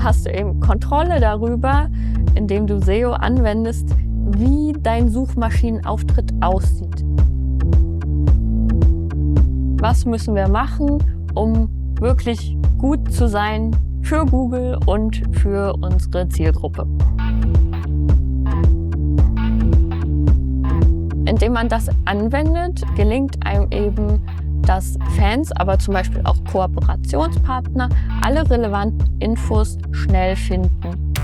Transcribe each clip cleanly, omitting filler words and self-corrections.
hast du eben Kontrolle darüber, indem du SEO anwendest, wie dein Suchmaschinenauftritt aussieht. Was müssen wir machen, um wirklich gut zu sein für Google und für unsere Zielgruppe? Indem man das anwendet, gelingt einem eben, dass Fans, aber zum Beispiel auch Kooperationspartner alle relevanten Infos schnell finden.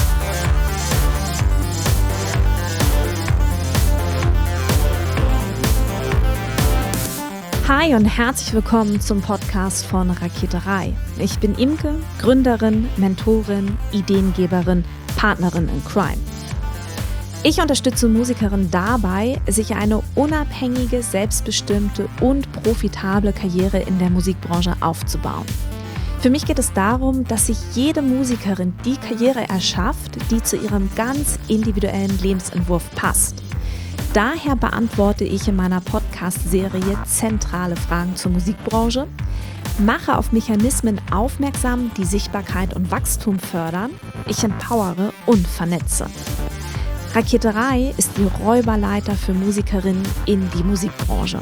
Hi und herzlich willkommen zum Podcast von Raketerei. Ich bin Imke, Gründerin, Mentorin, Ideengeberin, Partnerin in Crime. Ich unterstütze Musikerinnen dabei, sich eine unabhängige, selbstbestimmte und profitable Karriere in der Musikbranche aufzubauen. Für mich geht es darum, dass sich jede Musikerin die Karriere erschafft, die zu ihrem ganz individuellen Lebensentwurf passt. Daher beantworte ich in meiner Podcast-Serie zentrale Fragen zur Musikbranche, mache auf Mechanismen aufmerksam, die Sichtbarkeit und Wachstum fördern, ich empowere und vernetze. Raketerei ist die Räuberleiter für Musikerinnen in die Musikbranche.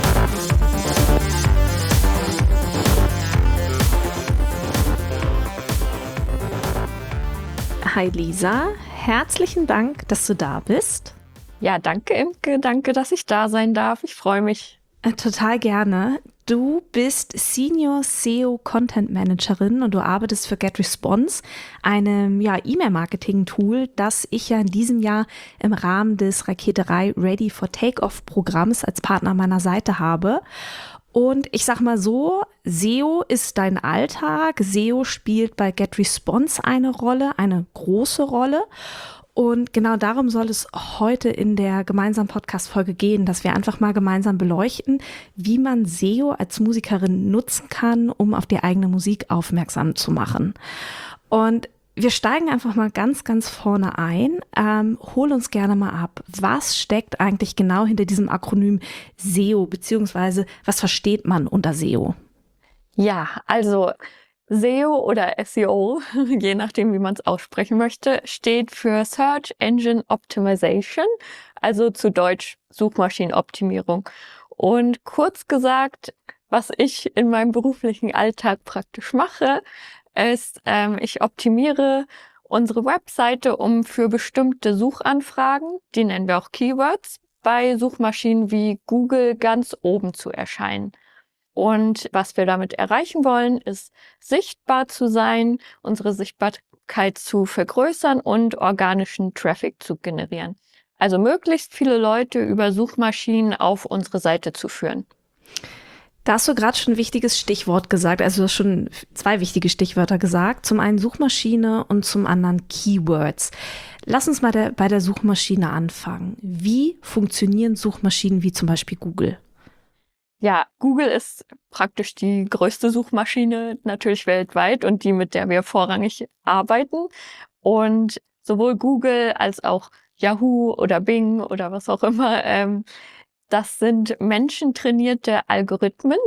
Hi Lisa, herzlichen Dank, dass du da bist. Ja, danke Imke, danke, dass ich da sein darf. Ich freue mich. Total gerne. Du bist Senior SEO Content Managerin und du arbeitest für GetResponse, einem E-Mail-Marketing-Tool, das ich ja in diesem Jahr im Rahmen des Raketerei Ready for Takeoff-Programms als Partner an meiner Seite habe. Und ich sag mal so, SEO ist dein Alltag. SEO spielt bei GetResponse eine Rolle, eine große Rolle. Und genau darum soll es heute in der gemeinsamen Podcast-Folge gehen, dass wir einfach mal gemeinsam beleuchten, wie man SEO als Musikerin nutzen kann, um auf die eigene Musik aufmerksam zu machen. Und wir steigen einfach mal ganz, ganz vorne ein. Hol uns gerne mal ab. Was steckt eigentlich genau hinter diesem Akronym SEO, beziehungsweise was versteht man unter SEO? Ja, also SEO oder SEO, je nachdem, wie man es aussprechen möchte, steht für Search Engine Optimization, also zu Deutsch Suchmaschinenoptimierung. Und kurz gesagt, was ich in meinem beruflichen Alltag praktisch mache, ist, ich optimiere unsere Webseite, um für bestimmte Suchanfragen, die nennen wir auch Keywords, bei Suchmaschinen wie Google ganz oben zu erscheinen. Und was wir damit erreichen wollen, ist sichtbar zu sein, unsere Sichtbarkeit zu vergrößern und organischen Traffic zu generieren. Also möglichst viele Leute über Suchmaschinen auf unsere Seite zu führen. Da hast du gerade schon ein wichtiges Stichwort gesagt, also du hast schon 2 wichtige Stichwörter gesagt. Zum einen Suchmaschine und zum anderen Keywords. Lass uns mal bei der Suchmaschine anfangen. Wie funktionieren Suchmaschinen wie zum Beispiel Google? Ja, Google ist praktisch die größte Suchmaschine natürlich weltweit und die, mit der wir vorrangig arbeiten. Und sowohl Google als auch Yahoo oder Bing oder was auch immer, das sind menschentrainierte Algorithmen.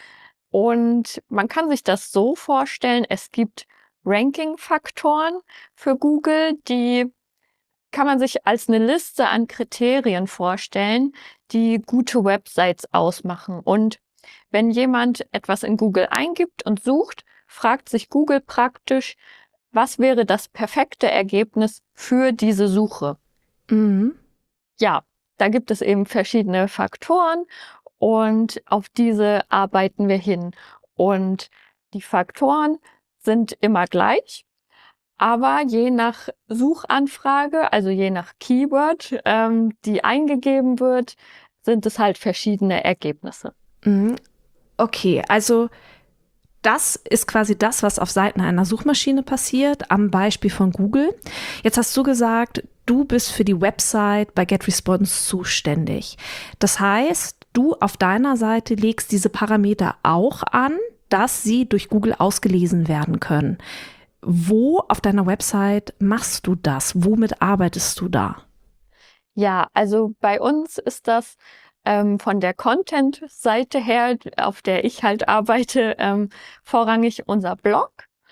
Und man kann sich das so vorstellen, es gibt Ranking-Faktoren für Google, die kann man sich als eine Liste an Kriterien vorstellen, die gute Websites ausmachen. Und wenn jemand etwas in Google eingibt und sucht, fragt sich Google praktisch, was wäre das perfekte Ergebnis für diese Suche? Mhm. Ja, da gibt es eben verschiedene Faktoren und auf diese arbeiten wir hin. Und die Faktoren sind immer gleich. Aber je nach Suchanfrage, also je nach Keyword, die eingegeben wird, sind es halt verschiedene Ergebnisse. Okay, also das ist quasi das, was auf Seiten einer Suchmaschine passiert, am Beispiel von Google. Jetzt hast du gesagt, du bist für die Website bei GetResponse zuständig. Das heißt, du auf deiner Seite legst diese Parameter auch an, dass sie durch Google ausgelesen werden können. Wo auf deiner Website machst du das? Womit arbeitest du da? Ja, also bei uns ist das von der Content-Seite her, auf der ich halt arbeite, vorrangig unser Blog.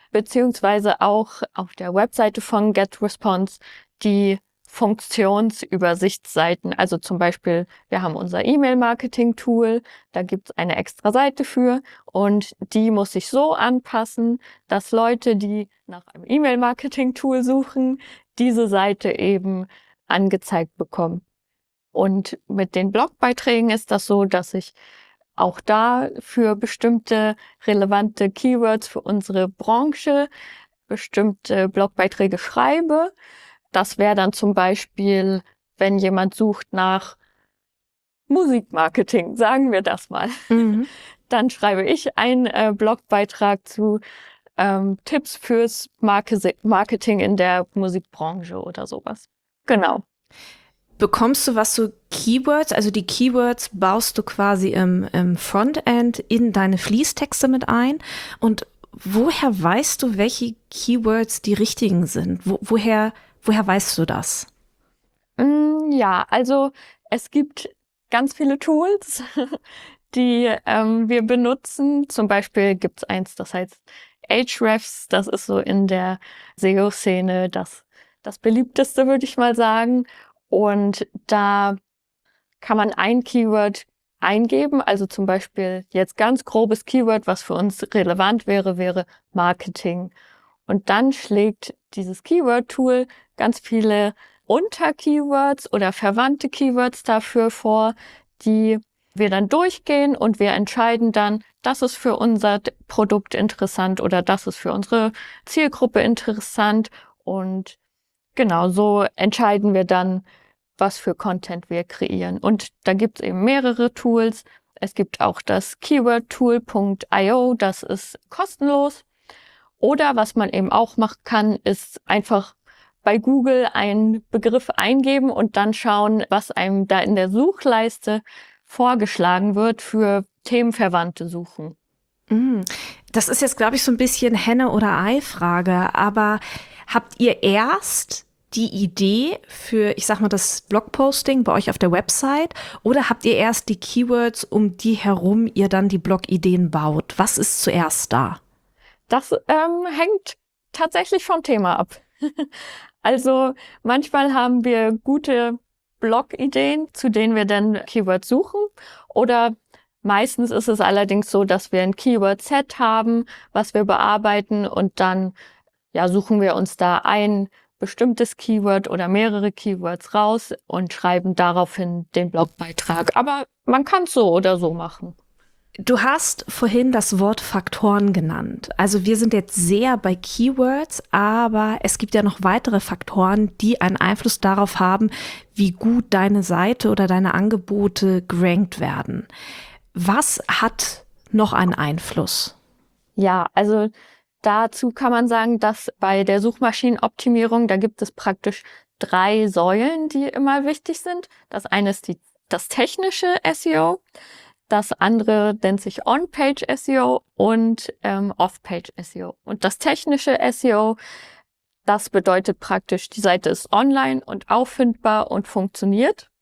beziehungsweise auch auf der Webseite von GetResponse die Funktionsübersichtsseiten. Also zum Beispiel, wir haben unser E-Mail-Marketing-Tool, da gibt's eine extra Seite für und die muss sich so anpassen, dass Leute, die nach einem E-Mail-Marketing-Tool suchen, diese Seite eben angezeigt bekommen. Und mit den Blogbeiträgen ist das so, dass ich auch da für bestimmte relevante Keywords für unsere Branche bestimmte Blogbeiträge schreibe. Das wäre dann zum Beispiel, wenn jemand sucht nach Musikmarketing, sagen wir das mal. Dann schreibe ich einen Blogbeitrag zu Tipps fürs Marketing in der Musikbranche oder sowas. Genau. Bekommst du was so Keywords, also die Keywords baust du quasi im Frontend in deine Fließtexte mit ein und woher weißt du, welche Keywords die richtigen sind? Woher weißt du das? Ja, also es gibt ganz viele Tools, die wir benutzen. Zum Beispiel gibt's eins, das heißt Ahrefs. Das ist so in der SEO-Szene das beliebteste, würde ich mal sagen. Und da kann man ein Keyword eingeben. Also zum Beispiel jetzt ganz grobes Keyword, was für uns relevant wäre Marketing. Und dann schlägt dieses Keyword-Tool ganz viele Unterkeywords oder verwandte Keywords dafür vor, die wir dann durchgehen und wir entscheiden dann, das ist für unser Produkt interessant oder das ist für unsere Zielgruppe interessant. Und genau so entscheiden wir dann, was für Content wir kreieren. Und da gibt es eben mehrere Tools. Es gibt auch das keywordtool.io, das ist kostenlos. Oder was man eben auch machen kann, ist einfach bei Google einen Begriff eingeben und dann schauen, was einem da in der Suchleiste vorgeschlagen wird für themenverwandte Suchen. Das ist jetzt, glaube ich, so ein bisschen Henne- oder Ei-Frage, aber habt ihr erst die Idee für, ich sag mal, das Blogposting bei euch auf der Website oder habt ihr erst die Keywords, um die herum ihr dann die Blogideen baut? Was ist zuerst da? Das hängt tatsächlich vom Thema ab. Also manchmal haben wir gute Blog-Ideen, zu denen wir dann Keywords suchen. Oder meistens ist es allerdings so, dass wir ein Keyword-Set haben, was wir bearbeiten und dann suchen wir uns da ein bestimmtes Keyword oder mehrere Keywords raus und schreiben daraufhin den Blogbeitrag. Aber man kann es so oder so machen. Du hast vorhin das Wort Faktoren genannt. Also wir sind jetzt sehr bei Keywords, aber es gibt ja noch weitere Faktoren, die einen Einfluss darauf haben, wie gut deine Seite oder deine Angebote gerankt werden. Was hat noch einen Einfluss? Ja, also dazu kann man sagen, dass bei der Suchmaschinenoptimierung, da gibt es praktisch 3 Säulen, die immer wichtig sind. Das eine ist das technische SEO. Das andere nennt sich On-Page-SEO und Off-Page-SEO. Und das technische SEO, das bedeutet praktisch, die Seite ist online und auffindbar und funktioniert.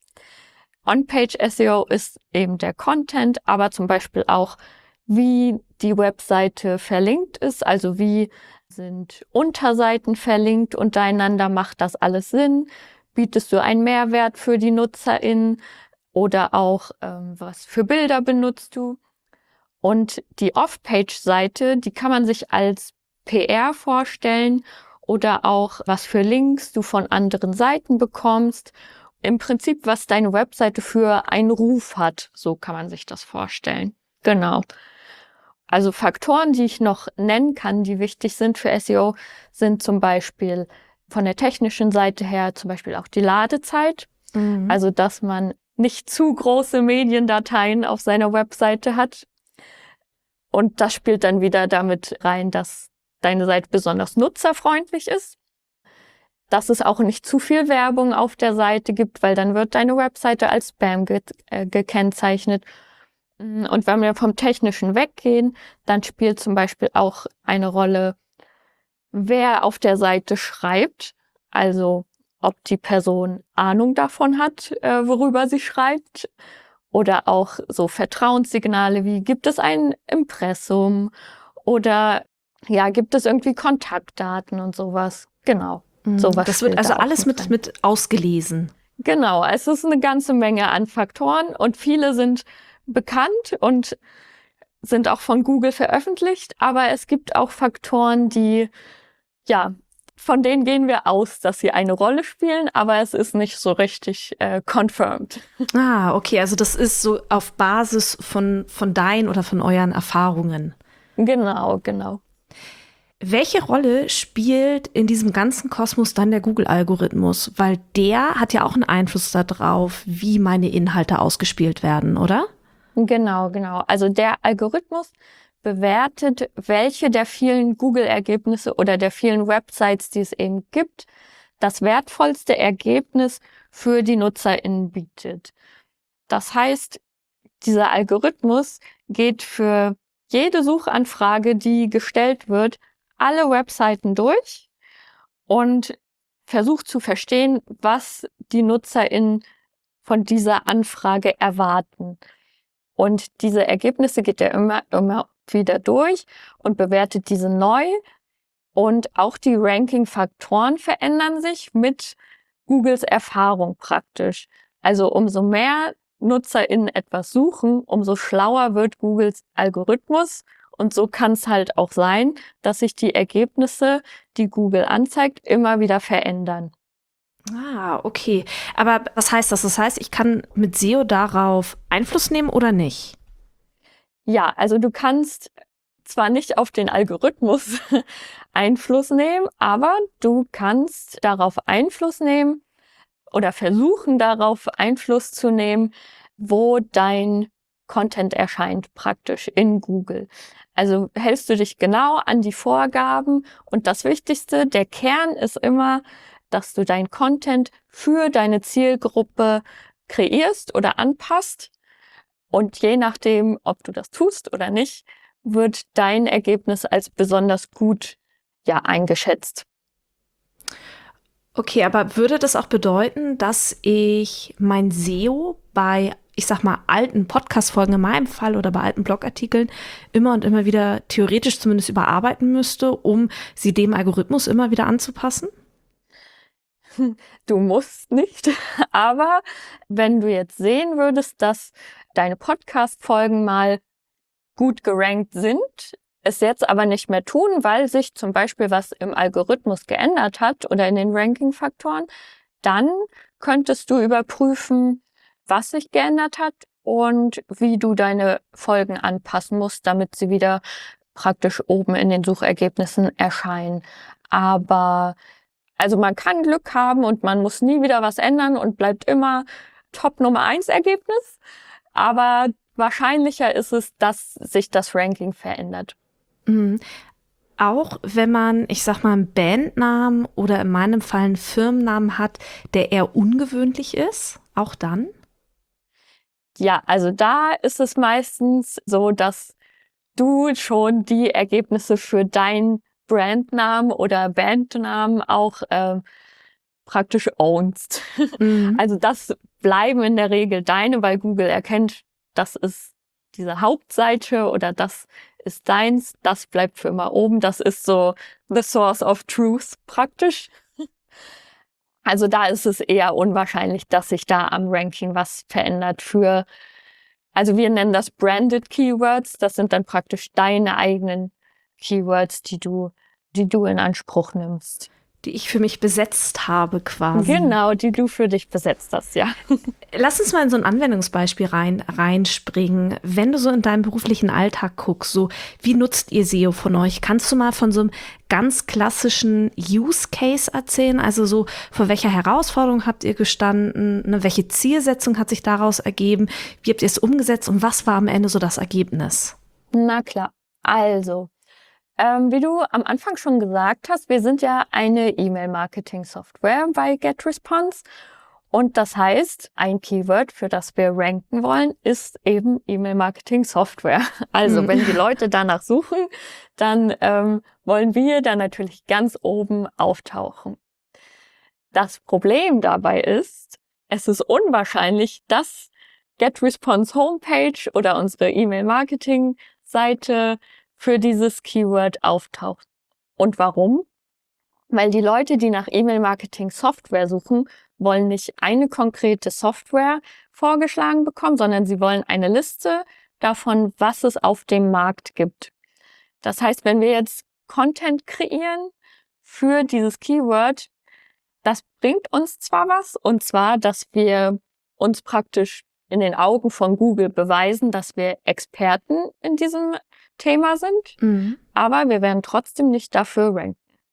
On-Page-SEO ist eben der Content, aber zum Beispiel auch, wie die Webseite verlinkt ist, also wie sind Unterseiten verlinkt untereinander, macht das alles Sinn? Bietest du einen Mehrwert für die NutzerInnen? Oder auch, was für Bilder benutzt du? Und die Off-Page-Seite, die kann man sich als PR vorstellen oder auch, was für Links du von anderen Seiten bekommst. Im Prinzip, was deine Webseite für einen Ruf hat, so kann man sich das vorstellen. Genau. Also Faktoren, die ich noch nennen kann, die wichtig sind für SEO, sind zum Beispiel von der technischen Seite her zum Beispiel auch die Ladezeit. Also, dass man nicht zu große Mediendateien auf seiner Webseite hat. Und das spielt dann wieder damit rein, dass deine Seite besonders nutzerfreundlich ist. Dass es auch nicht zu viel Werbung auf der Seite gibt, weil dann wird deine Webseite als Spam gekennzeichnet. Und wenn wir vom Technischen weggehen, dann spielt zum Beispiel auch eine Rolle, wer auf der Seite schreibt. Also ob die Person Ahnung davon hat, worüber sie schreibt. Oder auch so Vertrauenssignale wie, gibt es ein Impressum? Oder ja, gibt es irgendwie Kontaktdaten und sowas. Genau, sowas Das wird spielt also da auch alles rein. mit ausgelesen. Genau, es ist eine ganze Menge an Faktoren und viele sind bekannt und sind auch von Google veröffentlicht, aber es gibt auch Faktoren, die, ja, von denen gehen wir aus, dass sie eine Rolle spielen, aber es ist nicht so richtig confirmed. Ah, okay, also das ist so auf Basis von deinen oder von euren Erfahrungen. Genau, genau. Welche Rolle spielt in diesem ganzen Kosmos dann der Google-Algorithmus? Weil der hat ja auch einen Einfluss darauf, wie meine Inhalte ausgespielt werden, oder? Genau, genau. Also der Algorithmus bewertet, welche der vielen Google-Ergebnisse oder der vielen Websites, die es eben gibt, das wertvollste Ergebnis für die NutzerInnen bietet. Das heißt, dieser Algorithmus geht für jede Suchanfrage, die gestellt wird, alle Webseiten durch und versucht zu verstehen, was die NutzerInnen von dieser Anfrage erwarten. Und diese Ergebnisse geht er immer wieder durch und bewertet diese neu. Und auch die Ranking-Faktoren verändern sich mit Googles Erfahrung praktisch. Also umso mehr NutzerInnen etwas suchen, umso schlauer wird Googles Algorithmus. Und so kann es halt auch sein, dass sich die Ergebnisse, die Google anzeigt, immer wieder verändern. Ah, okay. Aber was heißt das? Das heißt, ich kann mit SEO darauf Einfluss nehmen oder nicht? Ja, also du kannst zwar nicht auf den Algorithmus Einfluss nehmen, aber du kannst darauf Einfluss nehmen oder versuchen darauf Einfluss zu nehmen, wo dein Content erscheint praktisch in Google. Also hältst du dich genau an die Vorgaben und das Wichtigste, der Kern ist immer, dass du dein Content für deine Zielgruppe kreierst oder anpasst. Und je nachdem, ob du das tust oder nicht, wird dein Ergebnis als besonders gut eingeschätzt. Okay, aber würde das auch bedeuten, dass ich mein SEO bei, ich sag mal, alten Podcast-Folgen in meinem Fall oder bei alten Blogartikeln immer und immer wieder theoretisch zumindest überarbeiten müsste, um sie dem Algorithmus immer wieder anzupassen? Du musst nicht, aber wenn du jetzt sehen würdest, dass deine Podcast-Folgen mal gut gerankt sind, es jetzt aber nicht mehr tun, weil sich zum Beispiel was im Algorithmus geändert hat oder in den Ranking-Faktoren, dann könntest du überprüfen, was sich geändert hat und wie du deine Folgen anpassen musst, damit sie wieder praktisch oben in den Suchergebnissen erscheinen. Aber also man kann Glück haben und man muss nie wieder was ändern und bleibt immer Top Nummer 1 Ergebnis. Aber wahrscheinlicher ist es, dass sich das Ranking verändert. Mhm. Auch wenn man, ich sag mal, einen Bandnamen oder in meinem Fall einen Firmennamen hat, der eher ungewöhnlich ist, auch dann? Ja, also da ist es meistens so, dass du schon die Ergebnisse für deinen Brandnamen oder Bandnamen auch praktisch ownst. Mhm. Also das bleiben in der Regel deine, weil Google erkennt, das ist diese Hauptseite oder das ist deins, das bleibt für immer oben. Das ist so the source of truth praktisch. Also da ist es eher unwahrscheinlich, dass sich da am Ranking was verändert für, also wir nennen das Branded Keywords. Das sind dann praktisch deine eigenen Keywords, die du in Anspruch nimmst. Die ich für mich besetzt habe quasi. Genau, die du für dich besetzt hast, ja. Lass uns mal in so ein Anwendungsbeispiel reinspringen. Wenn du so in deinem beruflichen Alltag guckst, so wie nutzt ihr SEO von euch? Kannst du mal von so einem ganz klassischen Use Case erzählen? Also so, vor welcher Herausforderung habt ihr gestanden? Ne, welche Zielsetzung hat sich daraus ergeben? Wie habt ihr es umgesetzt und was war am Ende so das Ergebnis? Na klar, also wie du am Anfang schon gesagt hast, wir sind ja eine E-Mail-Marketing-Software bei GetResponse. Und das heißt, ein Keyword, für das wir ranken wollen, ist eben E-Mail-Marketing-Software. Also wenn die Leute danach suchen, dann wollen wir da natürlich ganz oben auftauchen. Das Problem dabei ist, es ist unwahrscheinlich, dass GetResponse Homepage oder unsere E-Mail-Marketing-Seite für dieses Keyword auftaucht. Und warum? Weil die Leute, die nach E-Mail-Marketing-Software suchen, wollen nicht eine konkrete Software vorgeschlagen bekommen, sondern sie wollen eine Liste davon, was es auf dem Markt gibt. Das heißt, wenn wir jetzt Content kreieren für dieses Keyword, das bringt uns zwar was, und zwar, dass wir uns praktisch in den Augen von Google beweisen, dass wir Experten in diesem Thema sind, aber wir werden trotzdem nicht dafür ranken.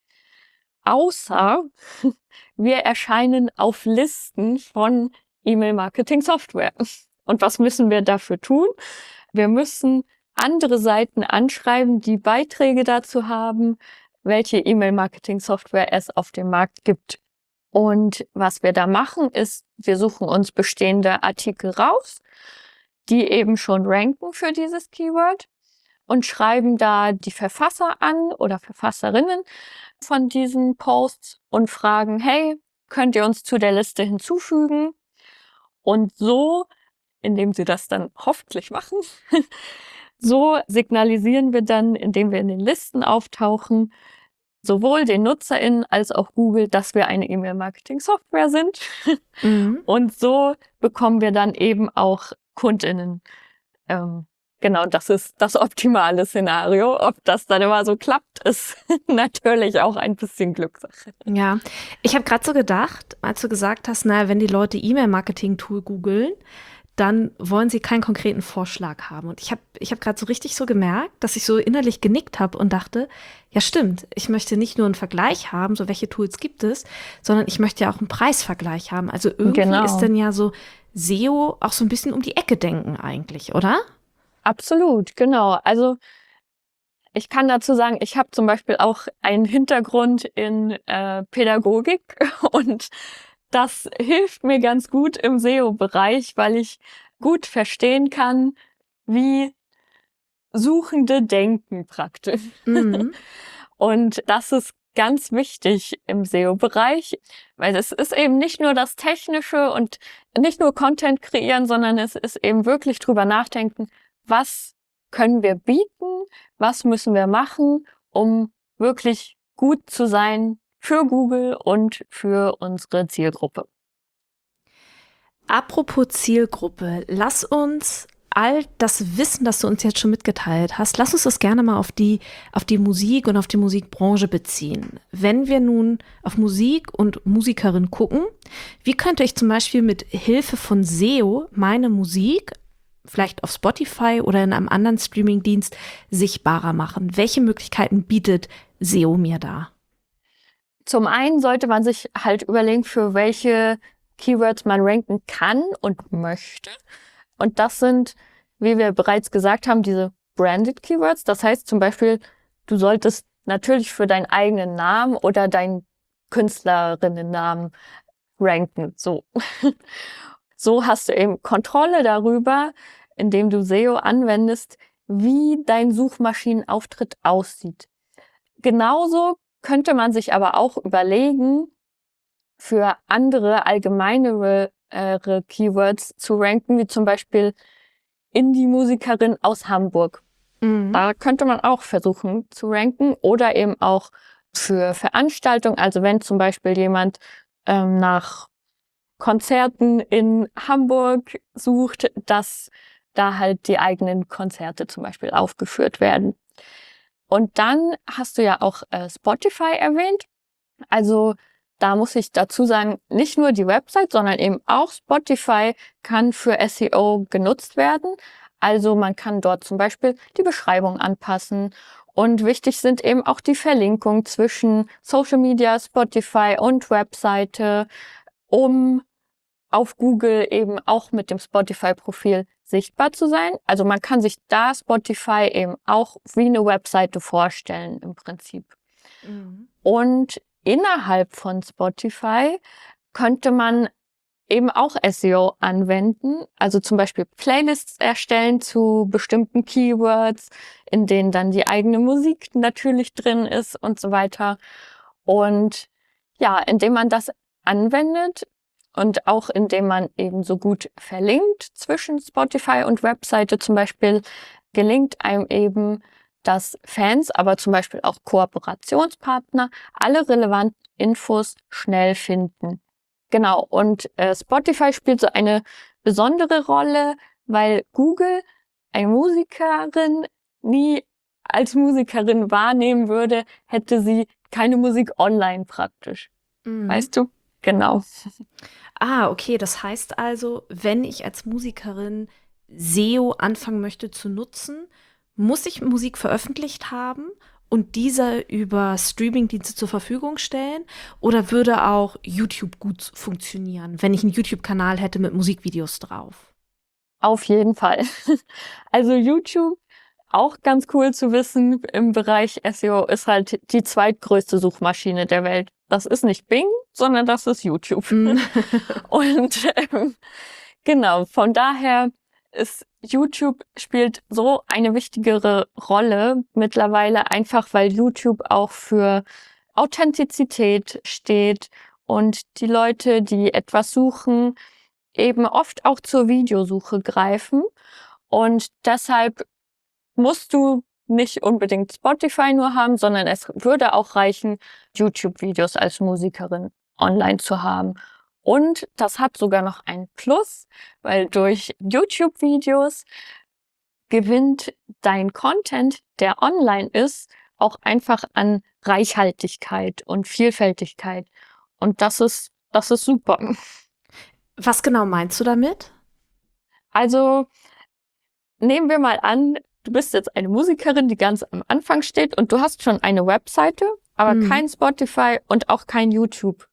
Außer wir erscheinen auf Listen von E-Mail-Marketing-Software. Und was müssen wir dafür tun? Wir müssen andere Seiten anschreiben, die Beiträge dazu haben, welche E-Mail-Marketing-Software es auf dem Markt gibt. Und was wir da machen, ist, wir suchen uns bestehende Artikel raus, die eben schon ranken für dieses Keyword und schreiben da die Verfasser an oder Verfasserinnen von diesen Posts und fragen, hey, könnt ihr uns zu der Liste hinzufügen? Und so, indem sie das dann hoffentlich machen, so signalisieren wir dann, indem wir in den Listen auftauchen, sowohl den NutzerInnen als auch Google, dass wir eine E-Mail-Marketing-Software sind. Und so bekommen wir dann eben auch KundInnen. Genau, das ist das optimale Szenario. Ob das dann immer so klappt, ist natürlich auch ein bisschen Glückssache. Ja, ich habe gerade so gedacht, als du gesagt hast, naja, wenn die Leute E-Mail-Marketing-Tool googeln, dann wollen sie keinen konkreten Vorschlag haben. Und ich hab gerade so richtig so gemerkt, dass ich so innerlich genickt habe und dachte, ja stimmt, ich möchte nicht nur einen Vergleich haben, so welche Tools gibt es, sondern ich möchte ja auch einen Preisvergleich haben. Also irgendwie ist dann ja so SEO auch so ein bisschen um die Ecke denken eigentlich, oder? Absolut, genau. Also ich kann dazu sagen, ich habe zum Beispiel auch einen Hintergrund in Pädagogik und das hilft mir ganz gut im SEO-Bereich, weil ich gut verstehen kann, wie Suchende denken praktisch. Und das ist ganz wichtig im SEO-Bereich, weil es ist eben nicht nur das Technische und nicht nur Content kreieren, sondern es ist eben wirklich drüber nachdenken, was können wir bieten, was müssen wir machen, um wirklich gut zu sein für Google und für unsere Zielgruppe. Apropos Zielgruppe, lass uns all das Wissen, das du uns jetzt schon mitgeteilt hast, lass uns das gerne mal auf die Musik und auf die Musikbranche beziehen. Wenn wir nun auf Musik und Musikerin gucken, wie könnte ich zum Beispiel mit Hilfe von SEO meine Musik vielleicht auf Spotify oder in einem anderen Streamingdienst sichtbarer machen? Welche Möglichkeiten bietet SEO mir da? Zum einen sollte man sich halt überlegen, für welche Keywords man ranken kann und möchte. Und das sind, wie wir bereits gesagt haben, diese Branded Keywords. Das heißt zum Beispiel, du solltest natürlich für deinen eigenen Namen oder deinen Künstlerinnennamen ranken. So. So hast du eben Kontrolle darüber, indem du SEO anwendest, wie dein Suchmaschinenauftritt aussieht. Genauso könnte man sich aber auch überlegen, für andere allgemeinere Keywords zu ranken, wie zum Beispiel Indie-Musikerin aus Hamburg. Da könnte man auch versuchen zu ranken oder eben auch für Veranstaltungen. Also wenn zum Beispiel jemand nach Konzerten in Hamburg sucht, dass da halt die eigenen Konzerte zum Beispiel aufgeführt werden. Und dann hast du ja auch Spotify erwähnt. Also da muss ich dazu sagen, nicht nur die Website, sondern eben auch Spotify kann für SEO genutzt werden. Also man kann dort zum Beispiel die Beschreibung anpassen. Und wichtig sind eben auch die Verlinkungen zwischen Social Media, Spotify und Webseite, um auf Google eben auch mit dem Spotify-Profil sichtbar zu sein. Also man kann sich da Spotify eben auch wie eine Webseite vorstellen im Prinzip. Und innerhalb von Spotify könnte man eben auch SEO anwenden, also zum Beispiel Playlists erstellen zu bestimmten Keywords, in denen dann die eigene Musik natürlich drin ist und so weiter. Und ja, indem man das anwendet und auch indem man eben so gut verlinkt zwischen Spotify und Webseite zum Beispiel, gelingt einem eben, dass Fans, aber zum Beispiel auch Kooperationspartner, alle relevanten Infos schnell finden. Genau, und Spotify spielt so eine besondere Rolle, weil Google eine Musikerin nie als Musikerin wahrnehmen würde, hätte sie keine Musik online praktisch. Weißt du? Genau. Okay, das heißt also, wenn ich als Musikerin SEO anfangen möchte zu nutzen, muss ich Musik veröffentlicht haben und diese über Streamingdienste zur Verfügung stellen? Oder würde auch YouTube gut funktionieren, wenn ich einen YouTube-Kanal hätte mit Musikvideos drauf? Auf jeden Fall. Also YouTube, auch ganz cool zu wissen, im Bereich SEO ist halt die zweitgrößte Suchmaschine der Welt. Das ist nicht Bing, sondern das ist YouTube. Und genau, von daher ist YouTube spielt so eine wichtigere Rolle mittlerweile, einfach weil YouTube auch für Authentizität steht und die Leute, die etwas suchen, eben oft auch zur Videosuche greifen. Und deshalb musst du nicht unbedingt Spotify nur haben, sondern es würde auch reichen, YouTube-Videos als Musikerin online zu haben. Und das hat sogar noch ein Plus, weil durch YouTube-Videos gewinnt dein Content, der online ist, auch einfach an Reichhaltigkeit und Vielfältigkeit. Und das ist super. Was genau meinst du damit? Also nehmen wir mal an, du bist jetzt eine Musikerin, die ganz am Anfang steht und du hast schon eine Webseite, aber kein Spotify und auch kein YouTube.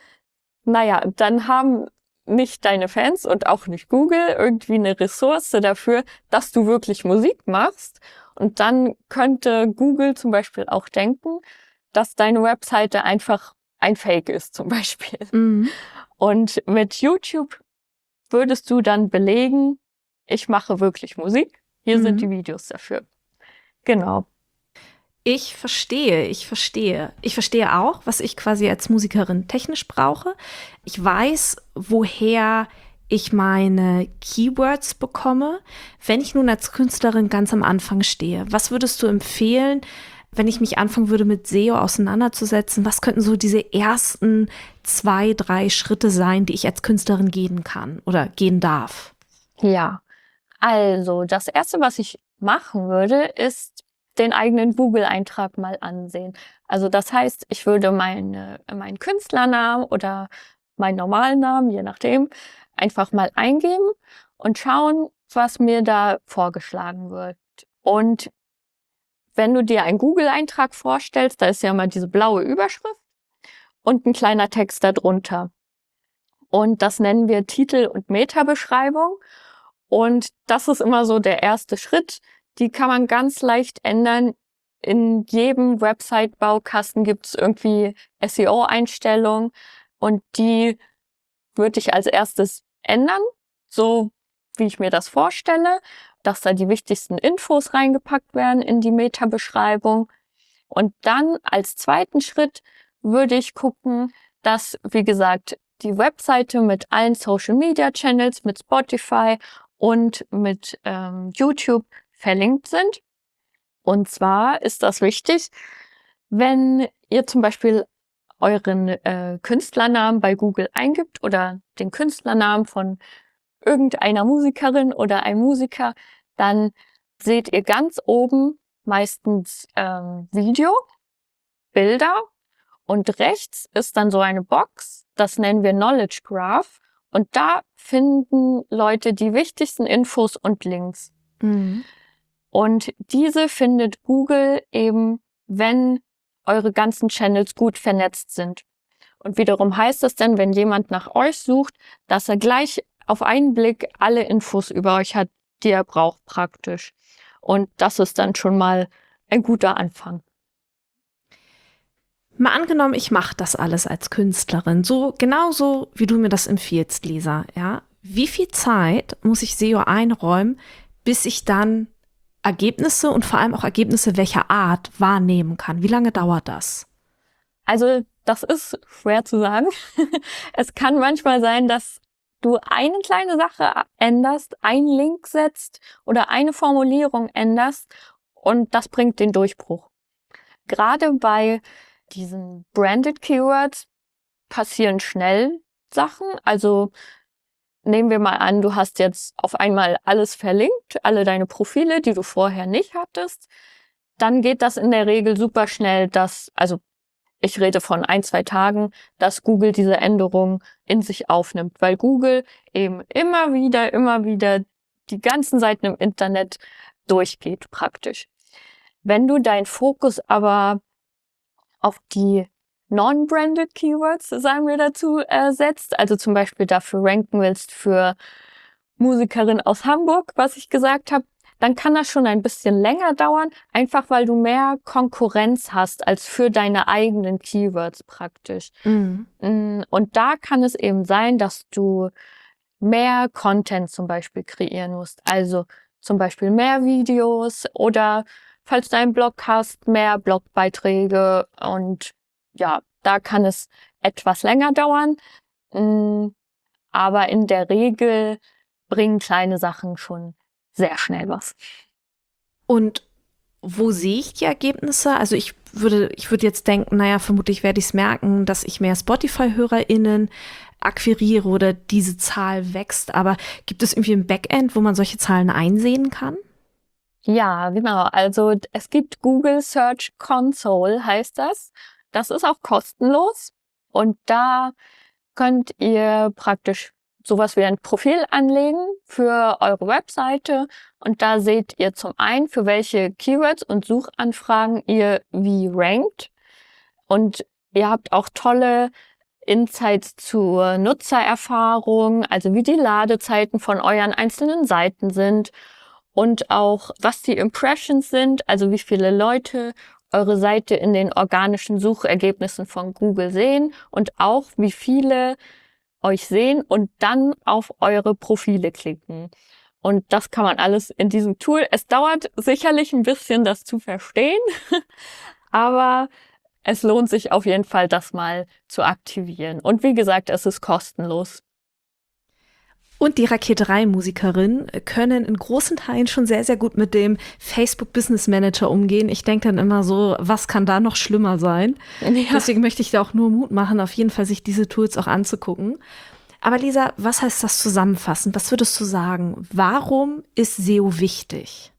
Naja, dann haben nicht deine Fans und auch nicht Google irgendwie eine Ressource dafür, dass du wirklich Musik machst. Und dann könnte Google zum Beispiel auch denken, dass deine Webseite einfach ein Fake ist zum Beispiel. Und mit YouTube würdest du dann belegen, ich mache wirklich Musik. Hier sind die Videos dafür. Genau. Ich verstehe. Ich verstehe auch, was ich quasi als Musikerin technisch brauche. Ich weiß, woher ich meine Keywords bekomme. Wenn ich nun als Künstlerin ganz am Anfang stehe, was würdest du empfehlen, wenn ich mich anfangen würde, mit SEO auseinanderzusetzen? Was könnten so diese ersten 2, 3 Schritte sein, die ich als Künstlerin gehen kann oder gehen darf? Ja, also das Erste, was ich machen würde, ist den eigenen Google-Eintrag mal ansehen. Also das heißt, ich würde meinen Künstlernamen oder meinen normalen Namen, je nachdem, einfach mal eingeben und schauen, was mir da vorgeschlagen wird. Und wenn du dir einen Google-Eintrag vorstellst, da ist ja mal diese blaue Überschrift und ein kleiner Text darunter. Und das nennen wir Titel und Meta-Beschreibung. Und das ist immer so der erste Schritt. Die kann man ganz leicht ändern. In jedem Website-Baukasten gibt es irgendwie SEO-Einstellungen und die würde ich als erstes ändern, so wie ich mir das vorstelle, dass da die wichtigsten Infos reingepackt werden in die Meta-Beschreibung. Und dann als zweiten Schritt würde ich gucken, dass, wie gesagt, die Webseite mit allen Social-Media-Channels, mit Spotify und mit YouTube verlinkt sind. Und zwar ist das wichtig, wenn ihr zum Beispiel euren Künstlernamen bei Google eingibt oder den Künstlernamen von irgendeiner Musikerin oder einem Musiker, dann seht ihr ganz oben meistens Video, Bilder und rechts ist dann so eine Box, das nennen wir Knowledge Graph und da finden Leute die wichtigsten Infos und Links. Und diese findet Google eben, wenn eure ganzen Channels gut vernetzt sind. Und wiederum heißt das dann, wenn jemand nach euch sucht, dass er gleich auf einen Blick alle Infos über euch hat, die er braucht praktisch. Und das ist dann schon mal ein guter Anfang. Mal angenommen, ich mache das alles als Künstlerin, so genauso wie du mir das empfiehlst, Lisa. Ja? Wie viel Zeit muss ich SEO einräumen, bis ich dann Ergebnisse und vor allem auch Ergebnisse welcher Art wahrnehmen kann? Wie lange dauert das? Also das ist schwer zu sagen. Es kann manchmal sein, dass du eine kleine Sache änderst, einen Link setzt oder eine Formulierung änderst und das bringt den Durchbruch. Gerade bei diesen Branded Keywords passieren schnell Sachen. Also nehmen wir mal an, du hast jetzt auf einmal alles verlinkt, alle deine Profile, die du vorher nicht hattest. Dann geht das in der Regel super schnell, also ich rede von 1-2 Tagen, dass Google diese Änderung in sich aufnimmt, weil Google eben immer wieder die ganzen Seiten im Internet durchgeht praktisch. Wenn du deinen Fokus aber auf die Non-Branded Keywords, sagen wir dazu, setzt, also zum Beispiel dafür ranken willst für Musikerin aus Hamburg, was ich gesagt habe, dann kann das schon ein bisschen länger dauern, einfach weil du mehr Konkurrenz hast als für deine eigenen Keywords praktisch. Und da kann es eben sein, dass du mehr Content zum Beispiel kreieren musst. Also zum Beispiel mehr Videos oder falls du einen Blog hast, mehr Blogbeiträge. Und ja, da kann es etwas länger dauern. Aber in der Regel bringen kleine Sachen schon sehr schnell was. Und wo sehe ich die Ergebnisse? Also ich würde jetzt denken, naja, vermutlich werde ich es merken, dass ich mehr Spotify-HörerInnen akquiriere oder diese Zahl wächst. Aber gibt es irgendwie ein Backend, wo man solche Zahlen einsehen kann? Ja, genau. Also es gibt Google Search Console, heißt das. Das ist auch kostenlos. Und da könnt ihr praktisch sowas wie ein Profil anlegen für eure Webseite. Und da seht ihr zum einen, für welche Keywords und Suchanfragen ihr wie rankt. Und ihr habt auch tolle Insights zur Nutzererfahrung, also wie die Ladezeiten von euren einzelnen Seiten sind und auch was die Impressions sind, also wie viele Leute eure Seite in den organischen Suchergebnissen von Google sehen und auch wie viele euch sehen und dann auf eure Profile klicken. Und das kann man alles in diesem Tool. Es dauert sicherlich ein bisschen, das zu verstehen, aber es lohnt sich auf jeden Fall, das mal zu aktivieren. Und wie gesagt, es ist kostenlos. Und die Raketerei-Musikerinnen können in großen Teilen schon sehr, sehr gut mit dem Facebook Business Manager umgehen. Ich denke dann immer so, was kann da noch schlimmer sein? Ja. Deswegen möchte ich da auch nur Mut machen, auf jeden Fall sich diese Tools auch anzugucken. Aber Lisa, was heißt das zusammenfassend? Was würdest du sagen? Warum ist SEO wichtig?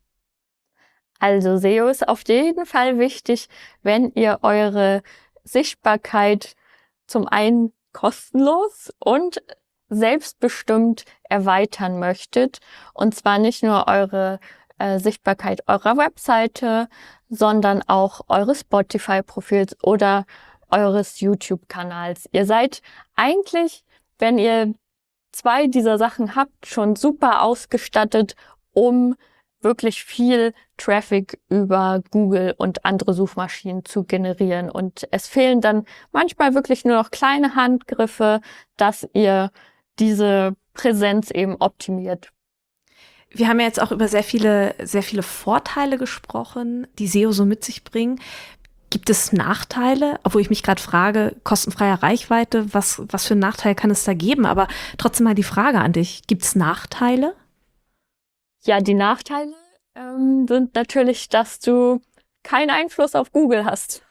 Also SEO ist auf jeden Fall wichtig, wenn ihr eure Sichtbarkeit zum einen kostenlos und selbstbestimmt erweitern möchtet. Und zwar nicht nur eure Sichtbarkeit eurer Webseite, sondern auch eures Spotify-Profils oder eures YouTube-Kanals. Ihr seid eigentlich, wenn ihr 2 dieser Sachen habt, schon super ausgestattet, um wirklich viel Traffic über Google und andere Suchmaschinen zu generieren. Und es fehlen dann manchmal wirklich nur noch kleine Handgriffe, dass ihr diese Präsenz eben optimiert. Wir haben ja jetzt auch über sehr viele Vorteile gesprochen, die SEO so mit sich bringen. Gibt es Nachteile? Obwohl ich mich gerade frage, kostenfreie Reichweite, was für einen Nachteil kann es da geben? Aber trotzdem mal die Frage an dich, gibt es Nachteile? Ja, die Nachteile sind natürlich, dass du keinen Einfluss auf Google hast.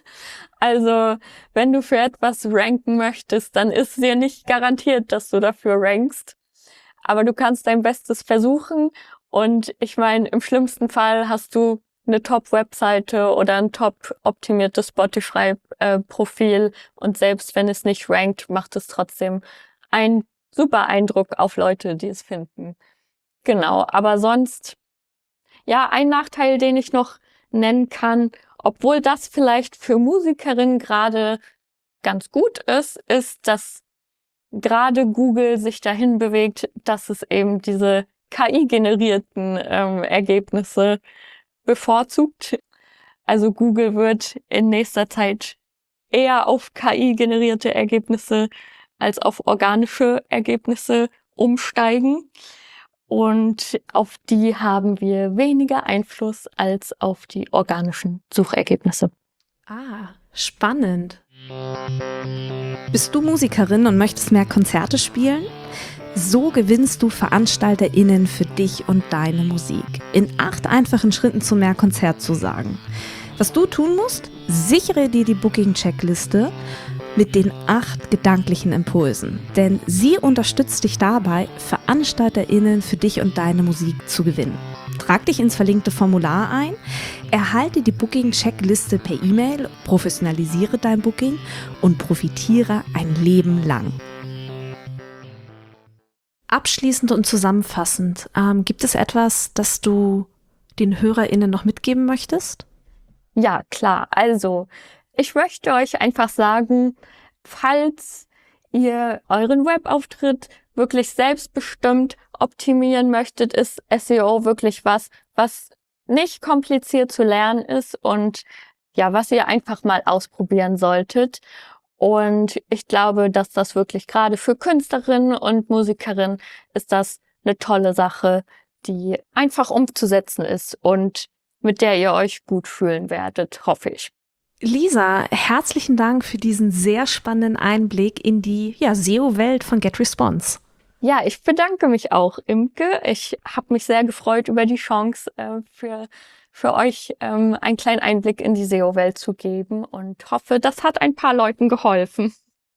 Also, wenn du für etwas ranken möchtest, dann ist dir nicht garantiert, dass du dafür rankst. Aber du kannst dein Bestes versuchen. Und ich meine, im schlimmsten Fall hast du eine Top-Webseite oder ein top-optimiertes Spotify-Profil. Und selbst wenn es nicht rankt, macht es trotzdem einen super Eindruck auf Leute, die es finden. Genau, aber sonst, ja, ein Nachteil, den ich noch nennen kann, obwohl das vielleicht für Musikerinnen gerade ganz gut ist, dass gerade Google sich dahin bewegt, dass es eben diese KI-generierten Ergebnisse bevorzugt. Also Google wird in nächster Zeit eher auf KI-generierte Ergebnisse als auf organische Ergebnisse umsteigen. Und auf die haben wir weniger Einfluss als auf die organischen Suchergebnisse. Ah, spannend. Bist du Musikerin und möchtest mehr Konzerte spielen? So gewinnst du VeranstalterInnen für dich und deine Musik. In 8 einfachen Schritten zu mehr Konzertzusagen. Was du tun musst, sichere dir die Booking-Checkliste mit den 8 gedanklichen Impulsen. Denn sie unterstützt dich dabei, VeranstalterInnen für dich und deine Musik zu gewinnen. Trag dich ins verlinkte Formular ein, erhalte die Booking-Checkliste per E-Mail, professionalisiere dein Booking und profitiere ein Leben lang. Abschließend und zusammenfassend, gibt es etwas, das du den HörerInnen noch mitgeben möchtest? Ja, klar. Also, ich möchte euch einfach sagen, falls ihr euren Webauftritt wirklich selbstbestimmt optimieren möchtet, ist SEO wirklich was nicht kompliziert zu lernen ist und ja, was ihr einfach mal ausprobieren solltet. Und ich glaube, dass das wirklich gerade für Künstlerinnen und Musikerinnen ist das eine tolle Sache, die einfach umzusetzen ist und mit der ihr euch gut fühlen werdet, hoffe ich. Lisa, herzlichen Dank für diesen sehr spannenden Einblick in die SEO-Welt von GetResponse. Ja, ich bedanke mich auch, Imke. Ich habe mich sehr gefreut über die Chance, für euch einen kleinen Einblick in die SEO-Welt zu geben und hoffe, das hat ein paar Leuten geholfen.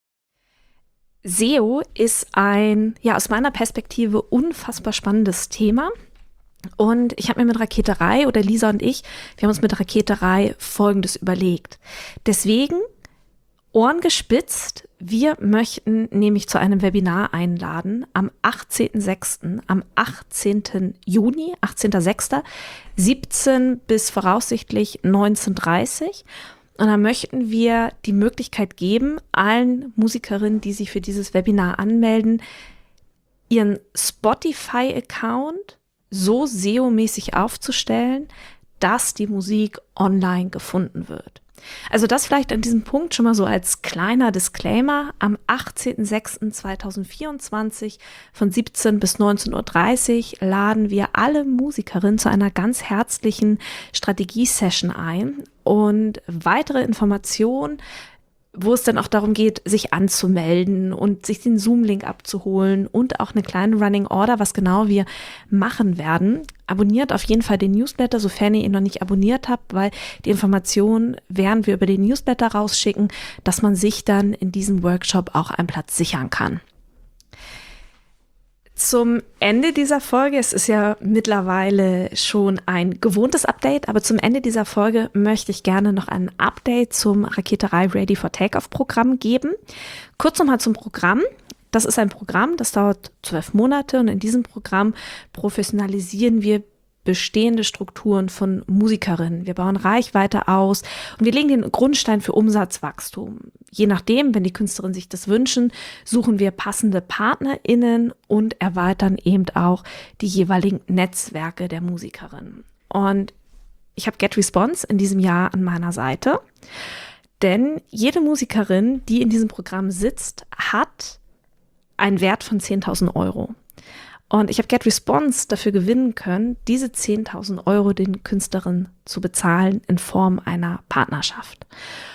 SEO ist ein, aus meiner Perspektive unfassbar spannendes Thema. Und ich habe mir mit Raketerei, oder Lisa und ich, wir haben uns mit Raketerei Folgendes überlegt. Deswegen Ohren gespitzt, wir möchten nämlich zu einem Webinar einladen am 18.06., am 18. Juni, 18.06., 17 bis voraussichtlich 19.30 Und da möchten wir die Möglichkeit geben, allen Musikerinnen, die sich für dieses Webinar anmelden, ihren Spotify-Account so SEO-mäßig aufzustellen, dass die Musik online gefunden wird. Also das vielleicht an diesem Punkt schon mal so als kleiner Disclaimer. Am 18.06.2024 von 17 bis 19.30 Uhr laden wir alle Musikerinnen zu einer ganz herzlichen Strategie-Session ein und weitere Informationen, wo es dann auch darum geht, sich anzumelden und sich den Zoom-Link abzuholen und auch eine kleine Running Order, was genau wir machen werden. Abonniert auf jeden Fall den Newsletter, sofern ihr ihn noch nicht abonniert habt, weil die Informationen werden wir über den Newsletter rausschicken, dass man sich dann in diesem Workshop auch einen Platz sichern kann. Zum Ende dieser Folge, es ist ja mittlerweile schon ein gewohntes Update, aber zum Ende dieser Folge möchte ich gerne noch ein Update zum Raketerei Ready for Takeoff Programm geben. Kurz nochmal zum Programm. Das ist ein Programm, das dauert 12 Monate und in diesem Programm professionalisieren wir bestehende Strukturen von Musikerinnen. Wir bauen Reichweite aus und wir legen den Grundstein für Umsatzwachstum. Je nachdem, wenn die Künstlerinnen sich das wünschen, suchen wir passende PartnerInnen und erweitern eben auch die jeweiligen Netzwerke der Musikerinnen. Und ich habe GetResponse in diesem Jahr an meiner Seite, denn jede Musikerin, die in diesem Programm sitzt, hat einen Wert von 10.000 Euro. Und ich habe GetResponse dafür gewinnen können, diese 10.000 Euro den Künstlerinnen zu bezahlen in Form einer Partnerschaft.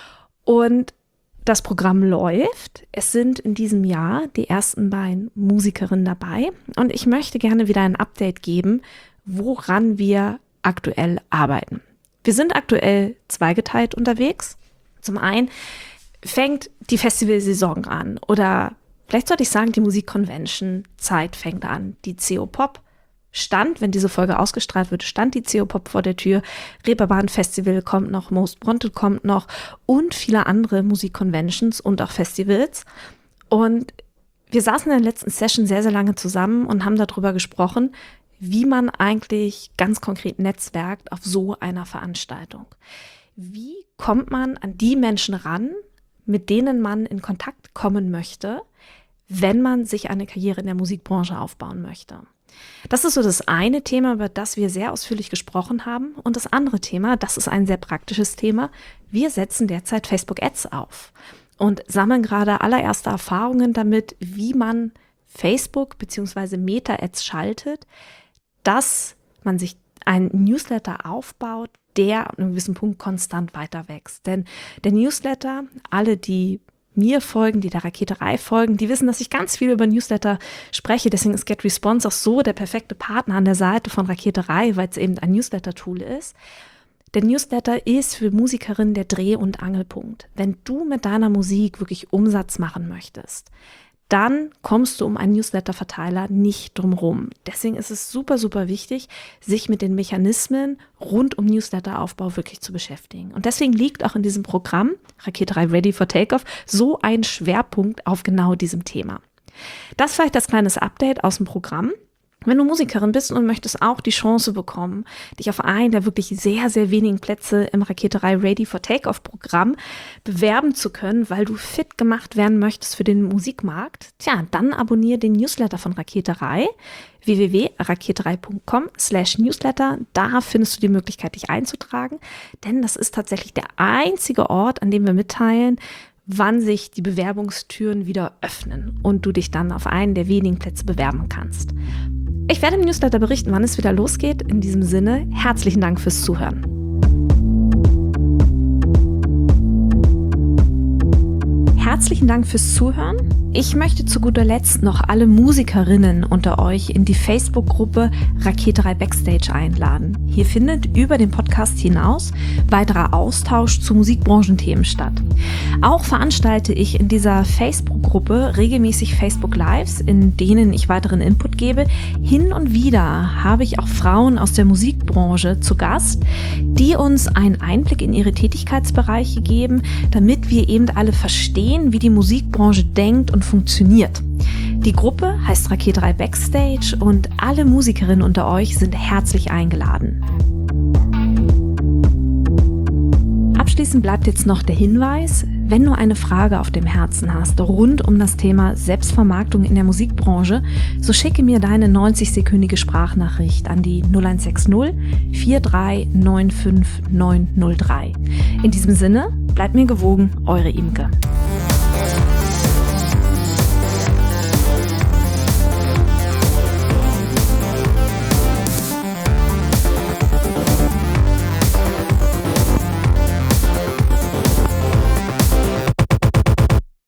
Und das Programm läuft. Es sind in diesem Jahr die ersten beiden Musikerinnen dabei. Und ich möchte gerne wieder ein Update geben, woran wir aktuell arbeiten. Wir sind aktuell zweigeteilt unterwegs. Zum einen fängt die Festivalsaison an oder vielleicht sollte ich sagen, die Musikconvention-Zeit fängt an. Die CO-Pop stand, wenn diese Folge ausgestrahlt wird, stand die CO-Pop vor der Tür. Reeperbahn Festival kommt noch, Most Wanted kommt noch und viele andere Musikconventions und auch Festivals. Und wir saßen in der letzten Session sehr, sehr lange zusammen und haben darüber gesprochen, wie man eigentlich ganz konkret netzwerkt auf so einer Veranstaltung. Wie kommt man an die Menschen ran, mit denen man in Kontakt kommen möchte, wenn man sich eine Karriere in der Musikbranche aufbauen möchte. Das ist so das eine Thema, über das wir sehr ausführlich gesprochen haben. Und das andere Thema, das ist ein sehr praktisches Thema. Wir setzen derzeit Facebook Ads auf und sammeln gerade allererste Erfahrungen damit, wie man Facebook bzw. Meta Ads schaltet, dass man sich einen Newsletter aufbaut, der an einem gewissen Punkt konstant weiter wächst. Denn der Newsletter, alle, die mir folgen, die der Raketerei folgen, die wissen, dass ich ganz viel über Newsletter spreche. Deswegen ist GetResponse auch so der perfekte Partner an der Seite von Raketerei, weil es eben ein Newsletter-Tool ist. Der Newsletter ist für Musikerinnen der Dreh- und Angelpunkt. Wenn du mit deiner Musik wirklich Umsatz machen möchtest, dann kommst du um einen Newsletter-Verteiler nicht drumherum. Deswegen ist es super, super wichtig, sich mit den Mechanismen rund um Newsletter-Aufbau wirklich zu beschäftigen. Und deswegen liegt auch in diesem Programm Raketerei Ready for Takeoff so ein Schwerpunkt auf genau diesem Thema. Das vielleicht als kleines Update aus dem Programm. Wenn du Musikerin bist und möchtest auch die Chance bekommen, dich auf einen der wirklich sehr, sehr wenigen Plätze im Raketerei Ready for Takeoff Programm bewerben zu können, weil du fit gemacht werden möchtest für den Musikmarkt, dann abonniere den Newsletter von Raketerei, www.raketerei.com/Newsletter. Da findest du die Möglichkeit, dich einzutragen, denn das ist tatsächlich der einzige Ort, an dem wir mitteilen, wann sich die Bewerbungstüren wieder öffnen und du dich dann auf einen der wenigen Plätze bewerben kannst. Ich werde im Newsletter berichten, wann es wieder losgeht. In diesem Sinne, herzlichen Dank fürs Zuhören. Herzlichen Dank fürs Zuhören. Ich möchte zu guter Letzt noch alle Musikerinnen unter euch in die Facebook-Gruppe Raketerei Backstage einladen. Hier findet über den Podcast hinaus weiterer Austausch zu Musikbranchenthemen statt. Auch veranstalte ich in dieser Facebook-Gruppe regelmäßig Facebook-Lives, in denen ich weiteren Input gebe. Hin und wieder habe ich auch Frauen aus der Musikbranche zu Gast, die uns einen Einblick in ihre Tätigkeitsbereiche geben, damit wir eben alle verstehen, wie die Musikbranche denkt und funktioniert. Die Gruppe heißt Raketerei Backstage und alle Musikerinnen unter euch sind herzlich eingeladen. Abschließend bleibt jetzt noch der Hinweis, wenn du eine Frage auf dem Herzen hast rund um das Thema Selbstvermarktung in der Musikbranche, so schicke mir deine 90-sekündige Sprachnachricht an die 0160 4395903. In diesem Sinne, bleibt mir gewogen, eure Imke.